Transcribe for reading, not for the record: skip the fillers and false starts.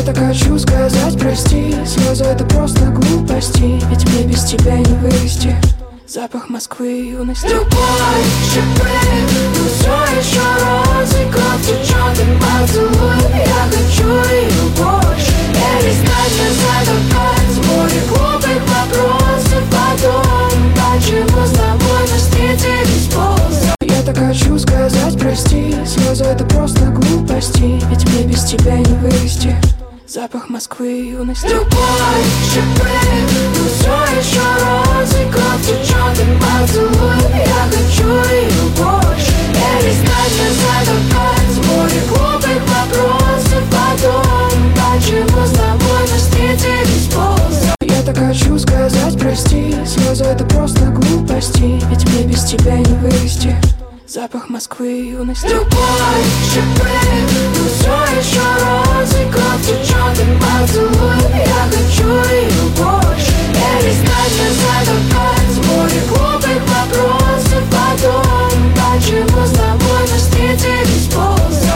так хочу сказать прости. Слезы это просто глупости, ведь мне без тебя не вырасти. Запах Москвы и юности. Любовь, шипы, ну все еще розы. Кровь течет и поцелуй. Я хочу ее больше. Перестать не задавать море глупых вопросов. Потом, почему с тобой мы встретились поздно. Я так хочу сказать прости. Слезы это просто глупости, ведь мне без тебя не вырасти. Запах Москвы и юности. Любовь, шипы, ну все еще розы. Кровь течет и поцелуй. Я хочу ее больше. Перестать не задавать море глупых вопросов. Потом, почему с тобой мы встретились поздно. Я так хочу сказать прости. Слезы это просто глупости, ведь мне без тебя не вырасти. Запах Москвы и юности. Любовь, шипы,